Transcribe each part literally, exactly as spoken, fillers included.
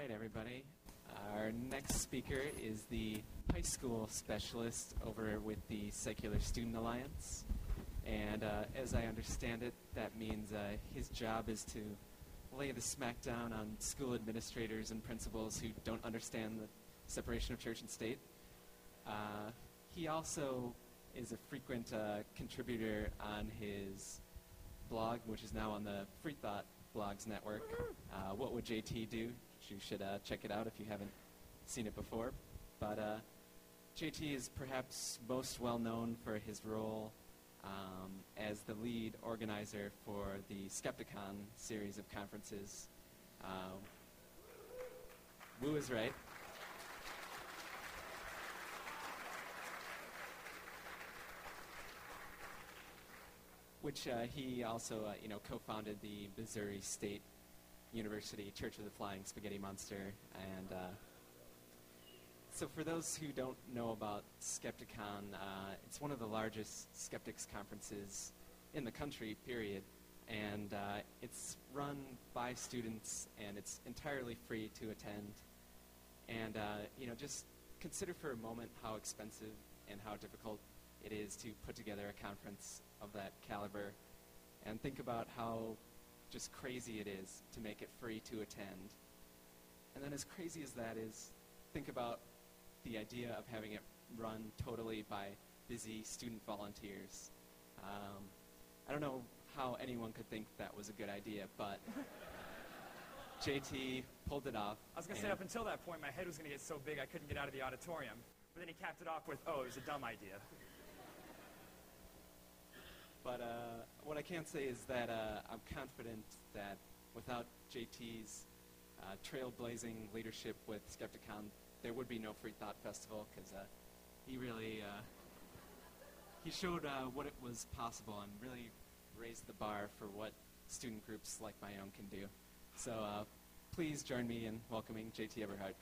right, everybody. Our next speaker is the high school specialist over with the Secular Student Alliance. And uh, as I understand it, that means uh, his job is to lay the smackdown on school administrators and principals who don't understand the separation of church and state. Uh, he also is a frequent uh, contributor on his blog, which is now on the Free Thought Blogs Network. Uh, what would J T do? You should uh, check it out if you haven't seen it before. But uh, J T is perhaps most well known for his role um, as the lead organizer for the Skepticon series of conferences. Uh, Woo is right. Which uh, he also, uh, you know, co-founded the Missouri State University Church of the Flying Spaghetti Monster. And uh, so for those who don't know about Skepticon, uh, it's one of the largest skeptics conferences in the country, period. And uh, it's run by students, and it's entirely free to attend. And, uh, you know, just consider for a moment how expensive and how difficult it is to put together a conference of that caliber, and think about how just crazy it is to make it free to attend. And then as crazy as that is, think about the idea of having it run totally by busy student volunteers. Um, I don't know how anyone could think that was a good idea, but J T pulled it off. I was going to say, up until that point, my head was going to get so big I couldn't get out of the auditorium. But then he capped it off with, oh, it was a dumb idea. But uh, what I can say is that uh, I'm confident that without J T's uh, trailblazing leadership with Skepticon, there would be no Free Thought Festival, because uh, he really uh, he showed uh, what it was possible and really raised the bar for what student groups like my own can do. So uh, please join me in welcoming J T Everhart.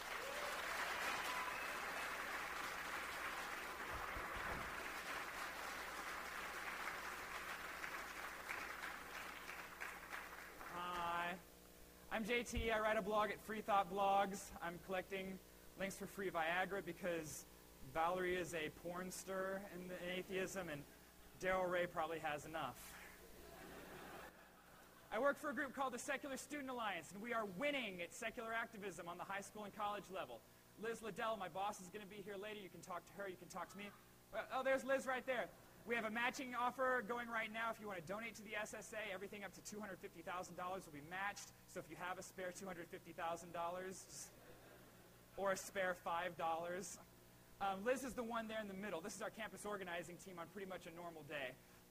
I'm J T. I write a blog at Free Thought Blogs. I'm collecting links for free Viagra because Valerie is a porn star in, the, in atheism, and Daryl Ray probably has enough. I work for a group called the Secular Student Alliance, and we are winning at secular activism on the high school and college level. Liz Liddell, my boss, is going to be here later. You can talk to her. You can talk to me. Oh, there's Liz right there. We have a matching offer going right now. If you want to donate to the S S A, everything up to two hundred fifty thousand dollars will be matched. So if you have a spare two hundred fifty thousand dollars or a spare five dollars, um, Liz is the one there in the middle. This is our campus organizing team on pretty much a normal day.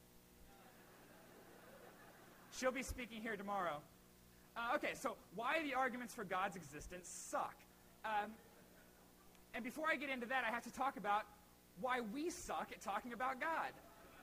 She'll be speaking here tomorrow. Uh, okay, so why the arguments for God's existence suck. Um, and before I get into that, I have to talk about why we suck at talking about God.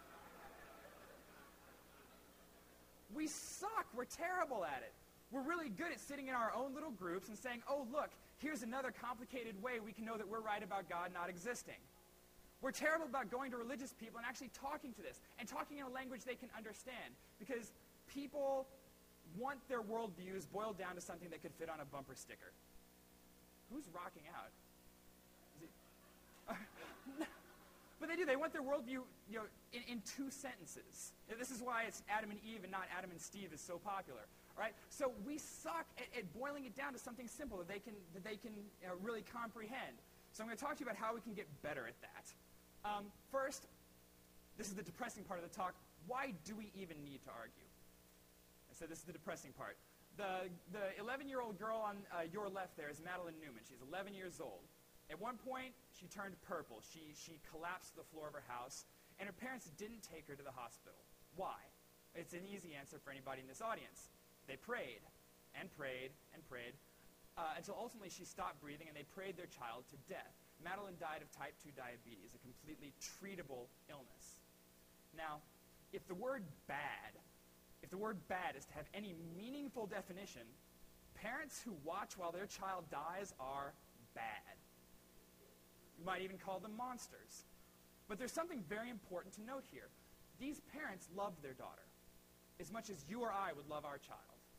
We suck. We're terrible at it. We're really good at sitting in our own little groups and saying, oh, look, here's another complicated way we can know that we're right about God not existing. We're terrible about going to religious people and actually talking to this and talking in a language they can understand, because people want their worldviews boiled down to something that could fit on a bumper sticker. Who's rocking out? Is it... But they do. They want their worldview, you know, in, in two sentences. This is why it's Adam and Eve and not Adam and Steve is so popular. All right? So we suck at, at boiling it down to something simple that they can that they can you know, really comprehend. So I'm going to talk to you about how we can get better at that. Um, first, this is the depressing part of the talk. Why do we even need to argue? I said this is the depressing part. The the eleven-year-old girl on uh, your left there is Madeline Newman. She's eleven years old. At one point, she turned purple. She, she collapsed to the floor of her house, and her parents didn't take her to the hospital. Why? It's an easy answer for anybody in this audience. They prayed and prayed and prayed uh, until ultimately she stopped breathing, and they prayed their child to death. Madeline died of type two diabetes, a completely treatable illness. Now, if the word bad, if the word bad is to have any meaningful definition, parents who watch while their child dies are bad. You might even call them monsters. But there's something very important to note here. These parents loved their daughter as much as you or I would love our child.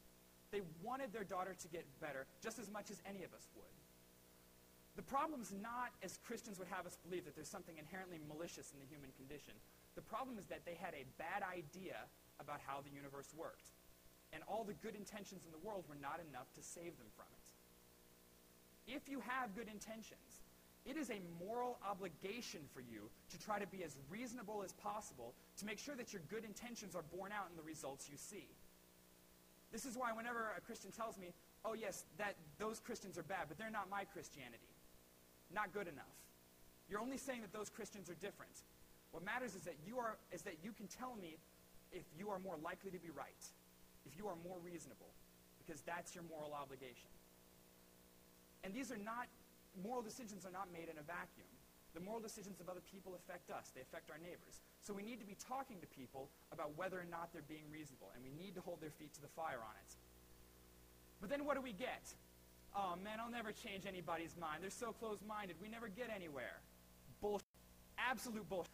They wanted their daughter to get better just as much as any of us would. The problem's not, as Christians would have us believe, that there's something inherently malicious in the human condition. The problem is that they had a bad idea about how the universe worked. And all the good intentions in the world were not enough to save them from it. If you have good intentions, it is a moral obligation for you to try to be as reasonable as possible to make sure that your good intentions are borne out in the results you see. This is why whenever a Christian tells me, oh yes, that those Christians are bad, but they're not my Christianity. Not good enough. You're only saying that those Christians are different. What matters is that you are is that you can tell me if you are more likely to be right, if you are more reasonable, because that's your moral obligation. And these are not, moral decisions are not made in a vacuum. The moral decisions of other people affect us. They affect our neighbors. So we need to be talking to people about whether or not they're being reasonable, and we need to hold their feet to the fire on it. But then what do we get? Oh man, I'll never change anybody's mind. They're so closed-minded. We never get anywhere. Bullshit. Absolute bullshit.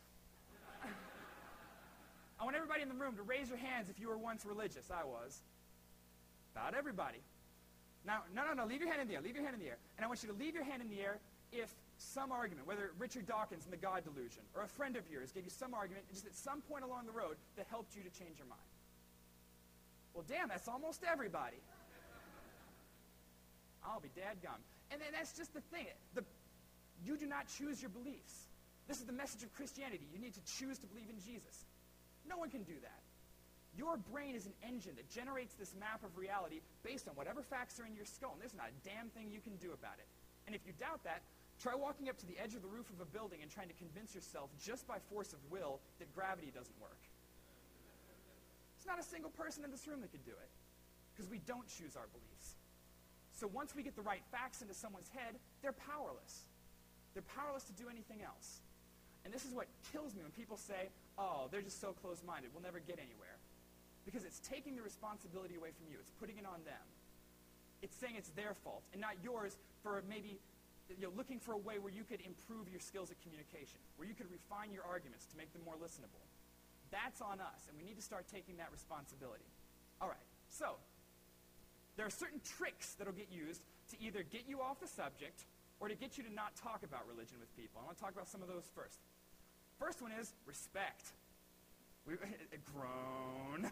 I want everybody in the room to raise your hands if you were once religious. I was. About everybody. Now, no, no, no, leave your hand in the air. Leave your hand in the air. And I want you to leave your hand in the air if some argument, whether Richard Dawkins and the God Delusion, or a friend of yours gave you some argument just at some point along the road that helped you to change your mind. Well, damn, that's almost everybody. I'll be dadgum. And then that's just the thing. The, you do not choose your beliefs. This is the message of Christianity. You need to choose to believe in Jesus. No one can do that. Your brain is an engine that generates this map of reality based on whatever facts are in your skull, and there's not a damn thing you can do about it. And if you doubt that, try walking up to the edge of the roof of a building and trying to convince yourself just by force of will that gravity doesn't work. There's not a single person in this room that could do it, because we don't choose our beliefs. So once we get the right facts into someone's head, they're powerless. They're powerless to do anything else. And this is what kills me when people say, oh, they're just so close-minded, we'll never get anywhere. Because it's taking the responsibility away from you. It's putting it on them. It's saying it's their fault and not yours for maybe you know, looking for a way where you could improve your skills at communication, where you could refine your arguments to make them more listenable. That's on us, and we need to start taking that responsibility. All right, so there are certain tricks that will get used to either get you off the subject or to get you to not talk about religion with people. I want to talk about some of those first. First one is respect. We groan.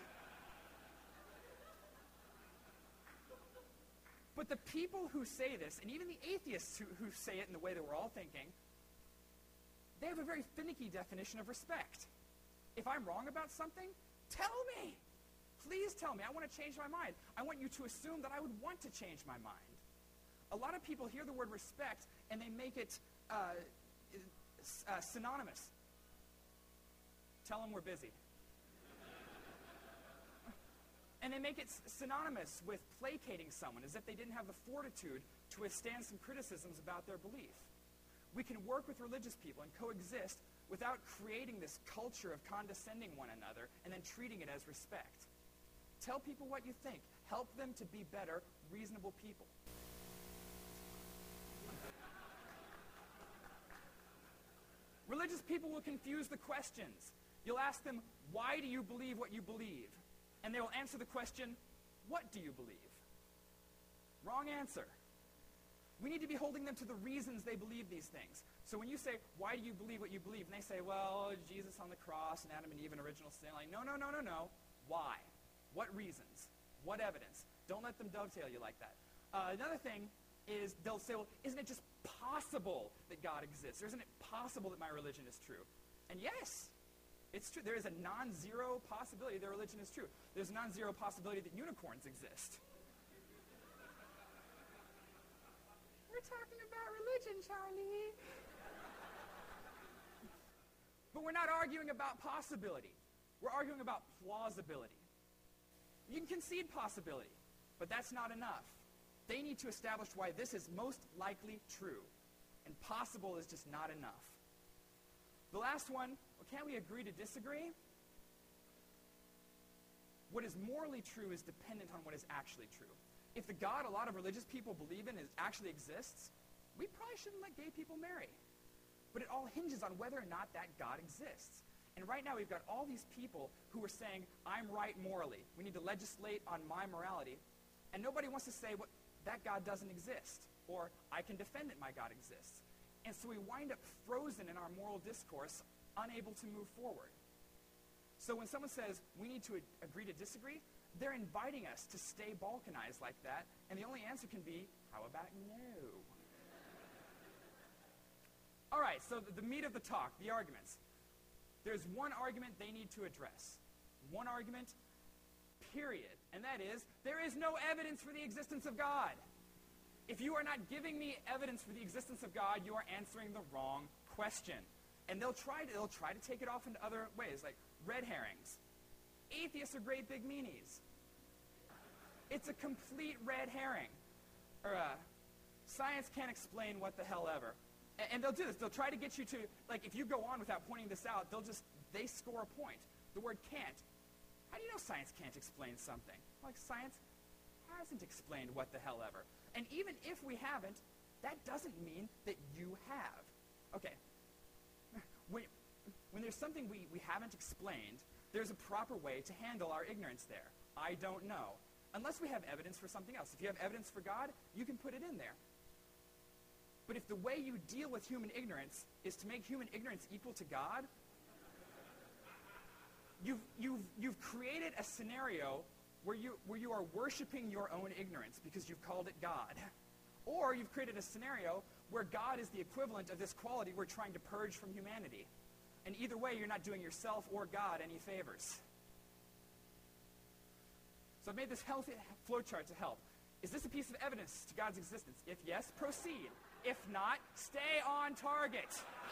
But the people who say this, and even the atheists who, who say it in the way that we're all thinking, they have a very finicky definition of respect. If I'm wrong about something, tell me. Please tell me. I want to change my mind. I want you to assume that I would want to change my mind. A lot of people hear the word respect, and they make it uh, uh, synonymous. Tell them we're busy. And they make it synonymous with placating someone, as if they didn't have the fortitude to withstand some criticisms about their belief. We can work with religious people and coexist without creating this culture of condescending one another and then treating it as respect. Tell people what you think. Help them to be better, reasonable people. Religious people will confuse the questions. You'll ask them, why do you believe what you believe? And they will answer the question, what do you believe? Wrong answer. We need to be holding them to the reasons they believe these things. So when you say, why do you believe what you believe? And they say, well, Jesus on the cross and Adam and Eve in original sin. Like, no, no, no, no, no. Why? What reasons? What evidence? Don't let them dovetail you like that. Uh, another thing is they'll say, well, isn't it just possible that God exists? Or isn't it possible that my religion is true? And yes, it's true. There is a non-zero possibility that religion is true. There's a non-zero possibility that unicorns exist. We're talking about religion, Charlie. But we're not arguing about possibility. We're arguing about plausibility. You can concede possibility, but that's not enough. They need to establish why this is most likely true, and possible is just not enough. The last one, well, can't we agree to disagree? What is morally true is dependent on what is actually true. If the God a lot of religious people believe in is, actually exists, we probably shouldn't let gay people marry. But it all hinges on whether or not that God exists. And right now we've got all these people who are saying, I'm right morally. We need to legislate on my morality. And nobody wants to say, well, that God doesn't exist, or I can defend that my God exists. And so we wind up frozen in our moral discourse, unable to move forward. So when someone says, we need to ag- agree to disagree, they're inviting us to stay balkanized like that, and the only answer can be, how about no? All right, so the, the meat of the talk, the arguments. There's one argument they need to address. One argument, period. And that is, there is no evidence for the existence of God. If you are not giving me evidence for the existence of God, you are answering the wrong question. And they'll try to, they'll try to take it off into other ways, like red herrings. Atheists are great big meanies. It's a complete red herring. Or uh, science can't explain what the hell ever. And, and they'll do this. They'll try to get you to, like, if you go on without pointing this out, they'll just, they score a point. The word can't. How do you know science can't explain something? Like, science hasn't explained what the hell ever. And even if we haven't, that doesn't mean that you have. Okay. When, when there's something we, we haven't explained, there's a proper way to handle our ignorance there. I don't know. Unless we have evidence for something else. If you have evidence for God, you can put it in there. But if the way you deal with human ignorance is to make human ignorance equal to God, You've, you've, you've created a scenario where you, where you are worshiping your own ignorance because you've called it God. Or you've created a scenario where God is the equivalent of this quality we're trying to purge from humanity. And either way, you're not doing yourself or God any favors. So I've made this healthy flowchart to help. Is this a piece of evidence to God's existence? If yes, proceed. If not, stay on target.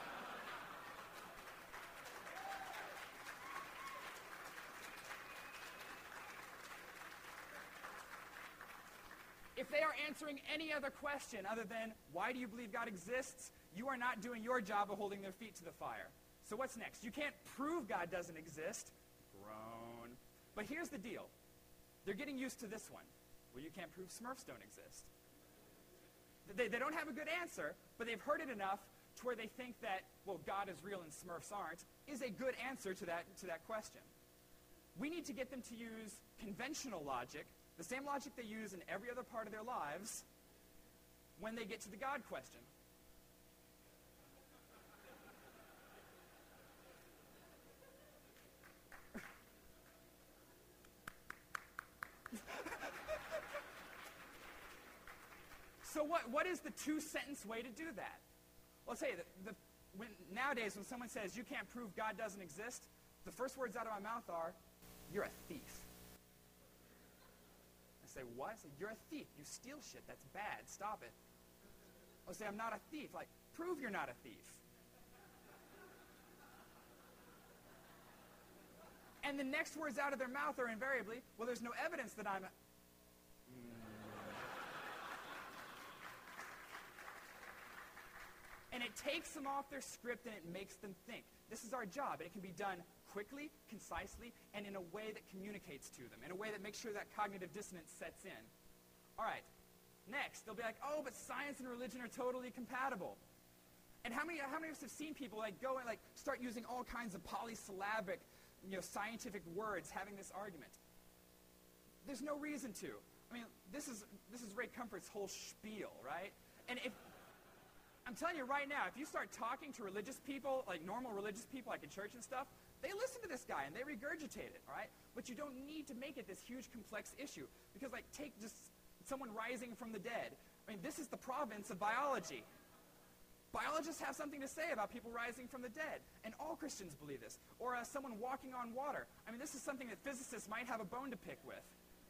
If they are answering any other question other than, why do you believe God exists, you are not doing your job of holding their feet to the fire. So what's next? You can't prove God doesn't exist. Groan. But here's the deal. They're getting used to this one. Well, you can't prove Smurfs don't exist. They, they don't have a good answer, but they've heard it enough to where they think that, well, God is real and Smurfs aren't, is a good answer to that, to that question. We need to get them to use conventional logic, the same logic they use in every other part of their lives, when they get to the God question. So what, what is the two-sentence way to do that? Well, I'll tell you, the, the, when, nowadays when someone says, you can't prove God doesn't exist, the first words out of my mouth are, you're a thief. I say, what? I say, you're a thief. You steal shit. That's bad. Stop it. I'll say, I'm not a thief. Like, prove you're not a thief. And the next words out of their mouth are invariably, well, there's no evidence that I'm a... And it takes them off their script and it makes them think. This is our job, and it can be done quickly, concisely, and in a way that communicates to them, in a way that makes sure that cognitive dissonance sets in. All right, next, they'll be like, oh, but science and religion are totally compatible. And how many, how many of us have seen people like go and like start using all kinds of polysyllabic, you know, scientific words having this argument? There's no reason to. I mean, this is this is Ray Comfort's whole spiel, right? And if I'm telling you right now, if you start talking to religious people, like normal religious people, like in church and stuff, they listen to this guy and they regurgitate it, all right? But you don't need to make it this huge, complex issue. Because, like, take just someone rising from the dead. I mean, this is the province of biology. Biologists have something to say about people rising from the dead. And all Christians believe this. Or uh, someone walking on water. I mean, this is something that physicists might have a bone to pick with.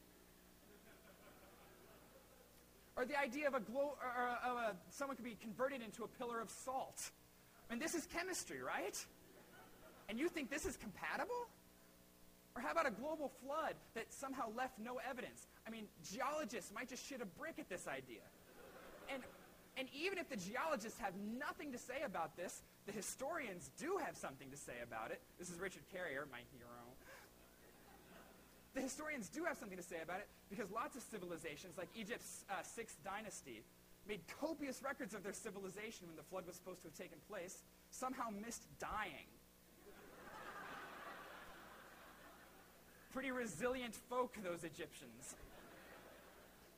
Or the idea of a glow, or, or, or uh, someone could be converted into a pillar of salt. I mean, this is chemistry, right? And you think this is compatible? Or how about a global flood that somehow left no evidence? I mean, geologists might just shit a brick at this idea. And, and even if the geologists have nothing to say about this, the historians do have something to say about it. This is Richard Carrier, my hero. The historians do have something to say about it because lots of civilizations, like Egypt's uh, sixth dynasty, made copious records of their civilization when the flood was supposed to have taken place, somehow missed dying. Pretty resilient folk, those Egyptians.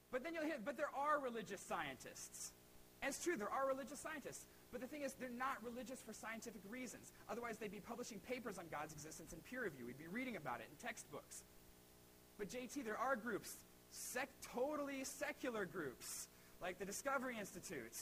But then you'll hear, but there are religious scientists. And it's true, there are religious scientists. But the thing is, they're not religious for scientific reasons. Otherwise, they'd be publishing papers on God's existence in peer review. We'd be reading about it in textbooks. But J T, there are groups, sec- totally secular groups, like the Discovery Institute,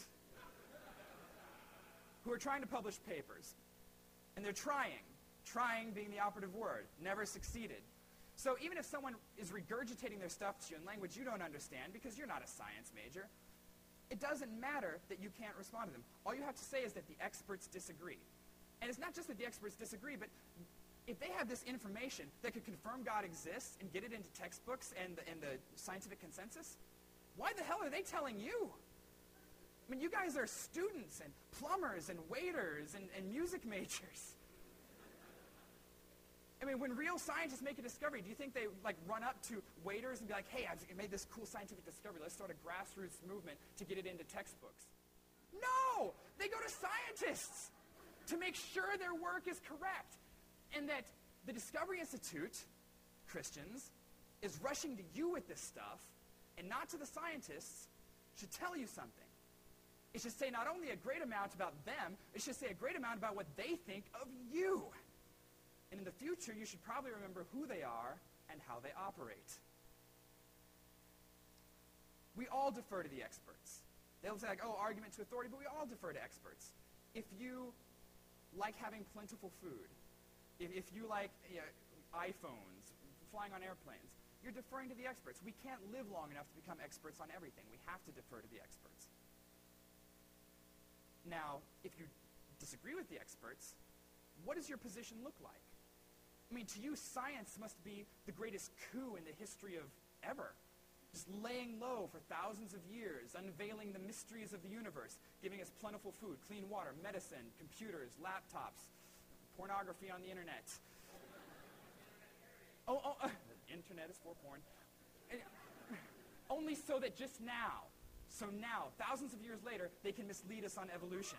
who are trying to publish papers. And they're trying. Trying being the operative word. Never succeeded. So even if someone is regurgitating their stuff to you in language you don't understand, because you're not a science major, it doesn't matter that you can't respond to them. All you have to say is that the experts disagree. And it's not just that the experts disagree, but if they have this information that could confirm God exists and get it into textbooks and the, and the scientific consensus, why the hell are they telling you? I mean, you guys are students and plumbers and waiters and, and music majors. I mean, when real scientists make a discovery, do you think they like run up to waiters and be like, hey, I've made this cool scientific discovery. Let's start a grassroots movement to get it into textbooks? No! They go to scientists to make sure their work is correct. And that the Discovery Institute, Christians, is rushing to you with this stuff and not to the scientists should tell you something. It should say not only a great amount about them, it should say a great amount about what they think of you. And in the future, you should probably remember who they are and how they operate. We all defer to the experts. They'll say, like, oh, argument to authority, but we all defer to experts. If you like having plentiful food, if, if you like you know, iPhones, flying on airplanes, you're deferring to the experts. We can't live long enough to become experts on everything. We have to defer to the experts. Now, if you disagree with the experts, what does your position look like? I mean, to you, science must be the greatest coup in the history of ever. Just laying low for thousands of years, unveiling the mysteries of the universe, giving us plentiful food, clean water, medicine, computers, laptops, pornography on the internet. Oh, oh uh, internet is for porn. And, only so that just now, so now, thousands of years later, they can mislead us on evolution.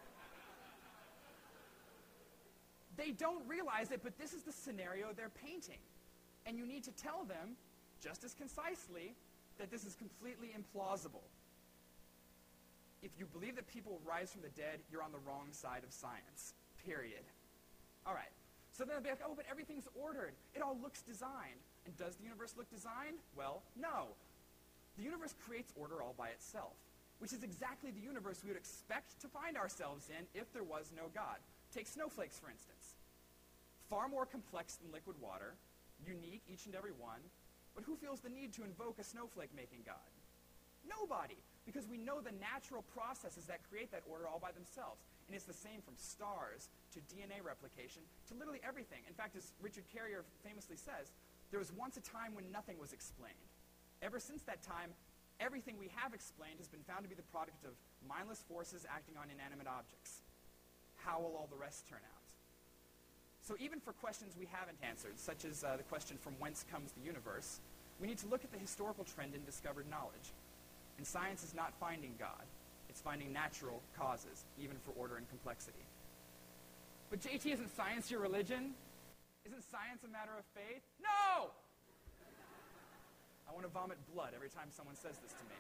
They don't realize it, but this is the scenario they're painting. And you need to tell them, just as concisely, that this is completely implausible. If you believe that people rise from the dead, you're on the wrong side of science. Period. All right. So then they'll be like, oh, but everything's ordered. It all looks designed. And does the universe look designed? Well, no. The universe creates order all by itself, which is exactly the universe we would expect to find ourselves in if there was no God. Take snowflakes, for instance. Far more complex than liquid water, unique, each and every one, but who feels the need to invoke a snowflake-making God? Nobody, because we know the natural processes that create that order all by themselves. And it's the same from stars to D N A replication to literally everything. In fact, as Richard Carrier famously says, there was once a time when nothing was explained. Ever since that time, everything we have explained has been found to be the product of mindless forces acting on inanimate objects. How will all the rest turn out? So even for questions we haven't answered, such as uh, the question from whence comes the universe, we need to look at the historical trend in discovered knowledge. And science is not finding God. It's finding natural causes, even for order and complexity. But J T, isn't science your religion? Isn't science a matter of faith? No! I want to vomit blood every time someone says this to me.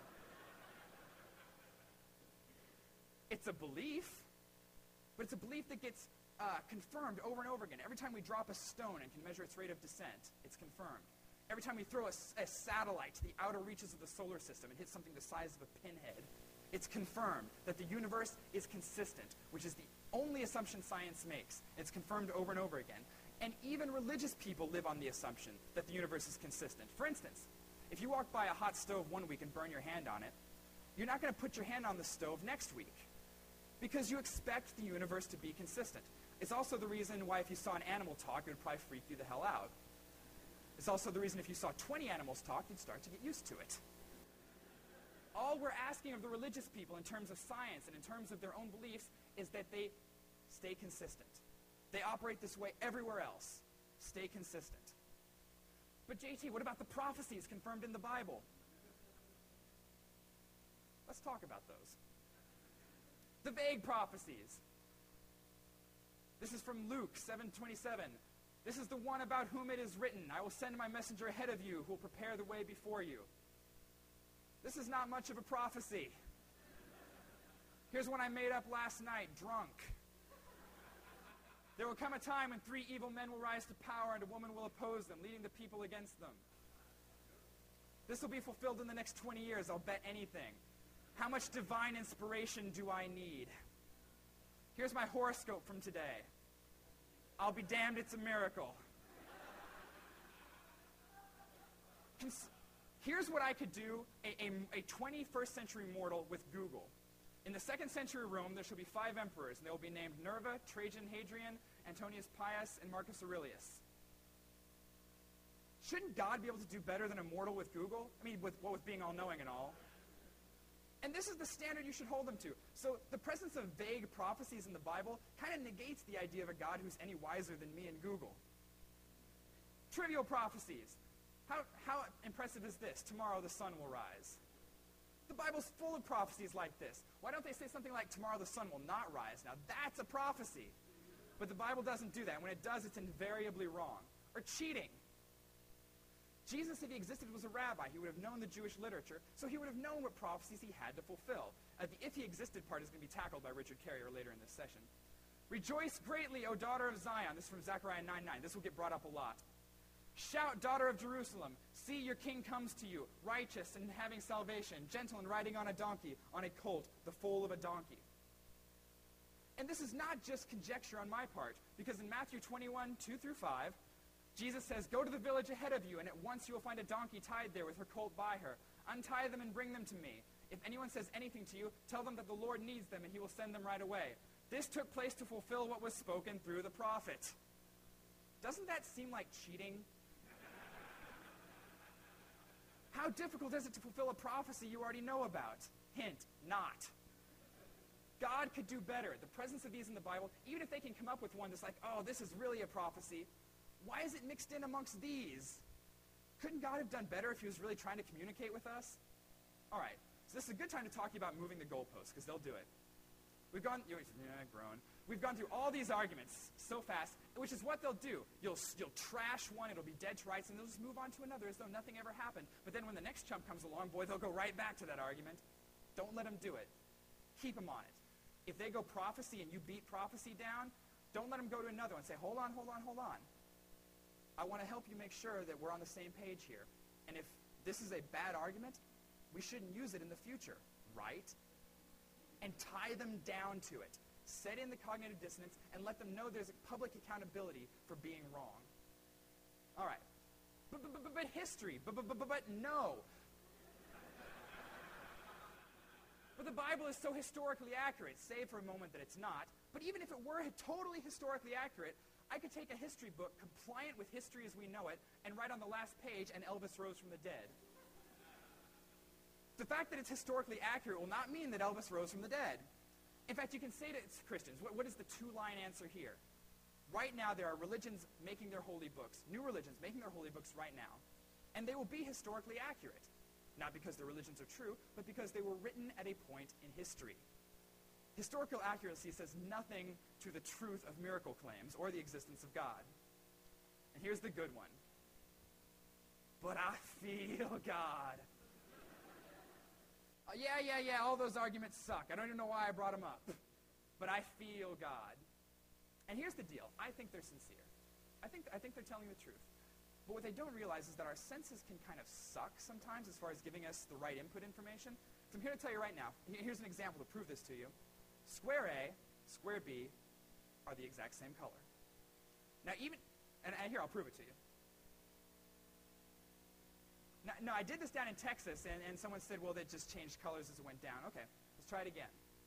It's a belief. But it's a belief that gets uh, confirmed over and over again. Every time we drop a stone and can measure its rate of descent, it's confirmed. Every time we throw a, a satellite to the outer reaches of the solar system and hit something the size of a pinhead, it's confirmed that the universe is consistent, which is the only assumption science makes. It's confirmed over and over again. And even religious people live on the assumption that the universe is consistent. For instance, if you walk by a hot stove one week and burn your hand on it, you're not going to put your hand on the stove next week, because you expect the universe to be consistent. It's also the reason why if you saw an animal talk, it would probably freak you the hell out. It's also the reason if you saw twenty animals talk, you'd start to get used to it. All we're asking of the religious people in terms of science and in terms of their own beliefs is that they stay consistent. They operate this way everywhere else. Stay consistent. But J T, what about the prophecies confirmed in the Bible? Let's talk about those. The vague prophecies. This is from Luke seven twenty-seven. This is the one about whom it is written, I will send my messenger ahead of you who will prepare the way before you. This is not much of a prophecy. Here's one I made up last night, drunk. There will come a time when three evil men will rise to power and a woman will oppose them, leading the people against them. This will be fulfilled in the next twenty years, I'll bet anything. How much divine inspiration do I need? Here's my horoscope from today. I'll be damned, it's a miracle. Cons- Here's what I could do, a, a, a twenty-first century mortal with Google. In the second century Rome, there shall be five emperors, and they will be named Nerva, Trajan, Hadrian, Antonius Pius, and Marcus Aurelius. Shouldn't God be able to do better than a mortal with Google? I mean, with, well, with being all-knowing and all. And this is the standard you should hold them to. So the presence of vague prophecies in the Bible kind of negates the idea of a God who's any wiser than me and Google. Trivial prophecies. How, how impressive is this? Tomorrow the sun will rise. The Bible's full of prophecies like this. Why don't they say something like, tomorrow the sun will not rise? Now that's a prophecy. But the Bible doesn't do that. When it does, it's invariably wrong. Or cheating. Jesus, if he existed, was a rabbi. He would have known the Jewish literature, so he would have known what prophecies he had to fulfill. Uh, the if he existed part is going to be tackled by Richard Carrier later in this session. Rejoice greatly, O daughter of Zion. This is from Zechariah nine nine. This will get brought up a lot. Shout, daughter of Jerusalem. See, your king comes to you, righteous and having salvation, gentle and riding on a donkey, on a colt, the foal of a donkey. And this is not just conjecture on my part, because in Matthew twenty-one, two through five, Jesus says, go to the village ahead of you, and at once you will find a donkey tied there with her colt by her. Untie them and bring them to me. If anyone says anything to you, tell them that the Lord needs them, and he will send them right away. This took place to fulfill what was spoken through the prophet. Doesn't that seem like cheating? How difficult is it to fulfill a prophecy you already know about? Hint, not. God could do better. The presence of these in the Bible, even if they can come up with one that's like, oh, this is really a prophecy, why is it mixed in amongst these? Couldn't God have done better if he was really trying to communicate with us? All right, so this is a good time to talk about moving the goalposts, because they'll do it. We've gone, you know, yeah, grown. We've gone through all these arguments so fast, which is what they'll do. You'll, you'll trash one, it'll be dead to rights, and they'll just move on to another as though nothing ever happened. But then when the next chump comes along, boy, they'll go right back to that argument. Don't let them do it. Keep them on it. If they go prophecy and you beat prophecy down, don't let them go to another one. Say, hold on, hold on, hold on. I want to help you make sure that we're on the same page here. And if this is a bad argument, we shouldn't use it in the future, right? And tie them down to it. Set in the cognitive dissonance and let them know there's a public accountability for being wrong. All right. But, but, but, but history. But, but, but, but no. But the Bible is so historically accurate, save for a moment that it's not. But even if it were totally historically accurate, I could take a history book compliant with history as we know it and write on the last page, and Elvis rose from the dead. The fact that it's historically accurate will not mean that Elvis rose from the dead. In fact, you can say to Christians, what, what is the two-line answer here? Right now, there are religions making their holy books, new religions making their holy books right now, and they will be historically accurate. Not because the religions are true, but because they were written at a point in history. Historical accuracy says nothing to the truth of miracle claims or the existence of God. And here's the good one. But I feel God. Uh, yeah, yeah, yeah, all those arguments suck. I don't even know why I brought them up. But I feel God. And here's the deal. I think they're sincere. I think, I think they're telling the truth. But what they don't realize is that our senses can kind of suck sometimes as far as giving us the right input information. So I'm here to tell you right now. Here's an example to prove this to you. Square A, square B are the exact same color. Now even, and, and here, I'll prove it to you. Now, no, I did this down in Texas, and, and someone said, well, that just changed colors as it went down. Okay, let's try it again.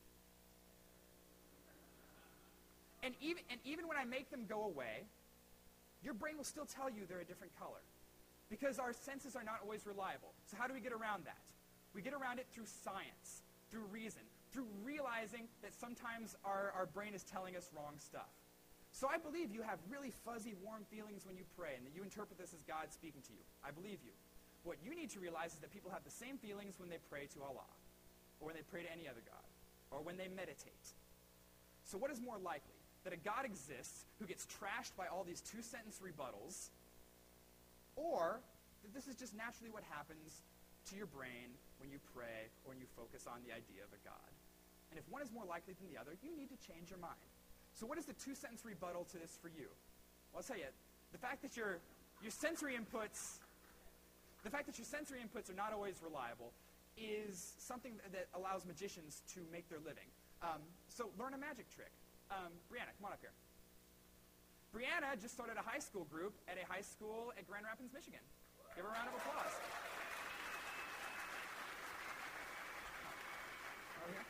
And even, and even when I make them go away, your brain will still tell you they're a different color because our senses are not always reliable. So how do we get around that? We get around it through science, through reason, through realizing that sometimes our, our brain is telling us wrong stuff. So I believe you have really fuzzy, warm feelings when you pray and that you interpret this as God speaking to you. I believe you. What you need to realize is that people have the same feelings when they pray to Allah, or when they pray to any other God, or when they meditate. So what is more likely? That a God exists who gets trashed by all these two-sentence rebuttals, or that this is just naturally what happens to your brain when you pray, or when you focus on the idea of a God. And if one is more likely than the other, you need to change your mind. So what is the two-sentence rebuttal to this for you? Well, I'll tell you, the fact that your, your sensory inputs, the fact that your sensory inputs are not always reliable is something that allows magicians to make their living. Um, so learn a magic trick. Um, Brianna, come on up here. Brianna just started a high school group at a high school at Grand Rapids, Michigan. Give her a round of applause. Over here.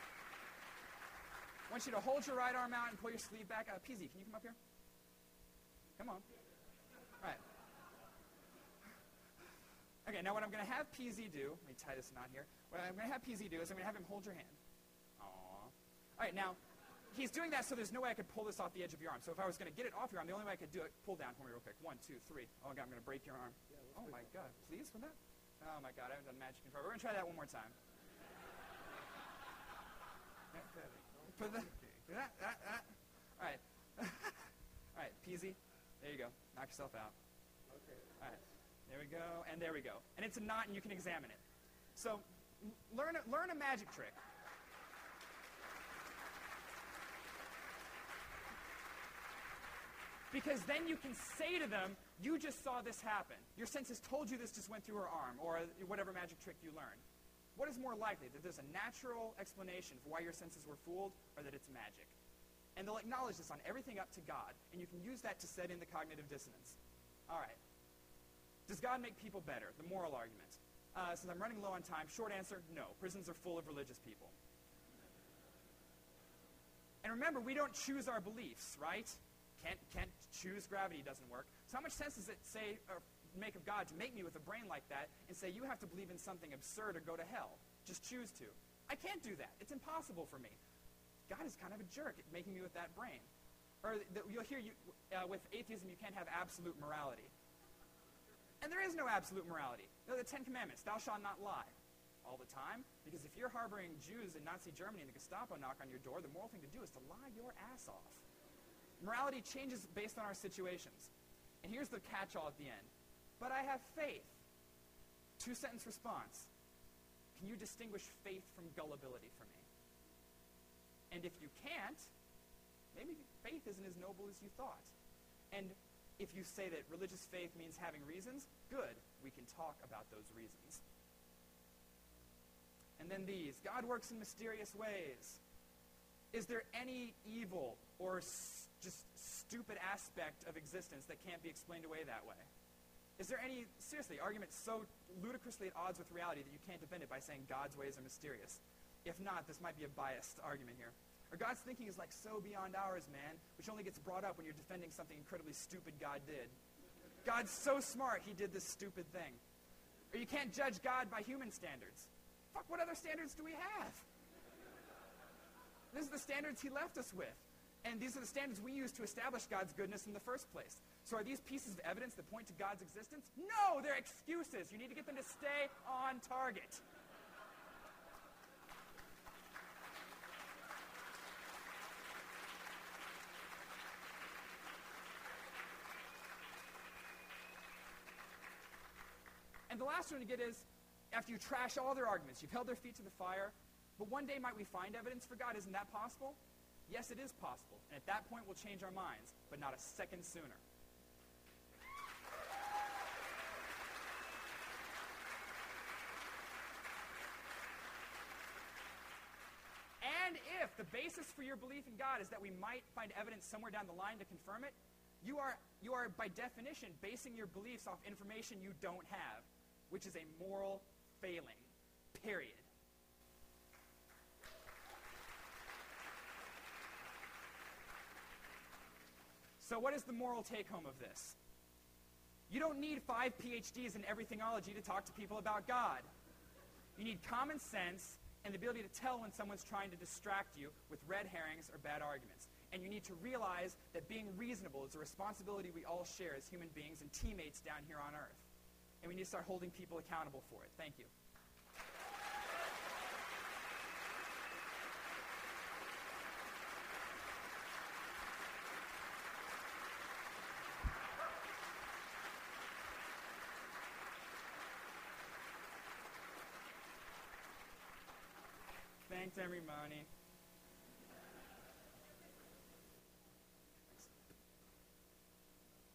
I want you to hold your right arm out and pull your sleeve back. Uh, P Z, can you come up here? Come on. All right. Okay, now what I'm going to have P Z do, let me tie this knot here. What I'm going to have P Z do is I'm going to have him hold your hand. Aww. All right, now, he's doing that so there's no way I could pull this off the edge of your arm. So if I was going to get it off your arm, the only way I could do it, pull down for me real quick. One, two, three. Oh, God, I'm going to break your arm. Yeah, oh, my God. Please, with that? Oh, my God, I haven't done magic in forever. We're going to try that one more time. Put the, that, that, that. All right. All right, P Z, there you go. Knock yourself out. Okay. All right. There we go, and there we go. And it's a knot, and you can examine it. So learn a, learn a magic trick. Because then you can say to them, you just saw this happen. Your senses told you this just went through her arm, or whatever magic trick you learned. What is more likely, that there's a natural explanation for why your senses were fooled, or that it's magic? And they'll acknowledge this on everything up to God, and you can use that to set in the cognitive dissonance. All right. Does God make people better? The moral argument. Uh, since I'm running low on time, short answer, no. Prisons are full of religious people. And remember, we don't choose our beliefs, right? Can't, can't choose gravity, doesn't work. So how much sense does it say, or make of God to make me with a brain like that and say you have to believe in something absurd or go to hell? Just choose to. I can't do that. It's impossible for me. God is kind of a jerk at making me with that brain. Or the, you'll hear you, uh, with atheism, you can't have absolute morality. And there is no absolute morality. You know, the Ten Commandments, thou shalt not lie, all the time. Because if you're harboring Jews in Nazi Germany and the Gestapo knock on your door, the moral thing to do is to lie your ass off. Morality changes based on our situations. And here's the catch-all at the end. But I have faith. Two-sentence response. Can you distinguish faith from gullibility for me? And if you can't, maybe faith isn't as noble as you thought. And if you say that religious faith means having reasons, good. We can talk about those reasons. And then these. God works in mysterious ways. Is there any evil or s- just stupid aspect of existence that can't be explained away that way? Is there any, seriously, argument so ludicrously at odds with reality that you can't defend it by saying God's ways are mysterious? If not, this might be a biased argument here. Or God's thinking is like so beyond ours, man, which only gets brought up when you're defending something incredibly stupid God did. God's so smart, he did this stupid thing. Or you can't judge God by human standards. Fuck, what other standards do we have? These are the standards he left us with. And these are the standards we use to establish God's goodness in the first place. So are these pieces of evidence that point to God's existence? No, they're excuses. You need to get them to stay on target. And the last one to get is, after you trash all their arguments, you've held their feet to the fire, but one day might we find evidence for God? Isn't that possible? Yes, it is possible. And at that point, we'll change our minds, but not a second sooner. And if the basis for your belief in God is that we might find evidence somewhere down the line to confirm it, you are, you are by definition, basing your beliefs off information you don't have, which is a moral failing, period. So what is the moral take-home of this? You don't need five P H Ds in everythingology to talk to people about God. You need common sense and the ability to tell when someone's trying to distract you with red herrings or bad arguments. And you need to realize that being reasonable is a responsibility we all share as human beings and teammates down here on Earth. And we need to start holding people accountable for it. Thank you. Thanks, everybody.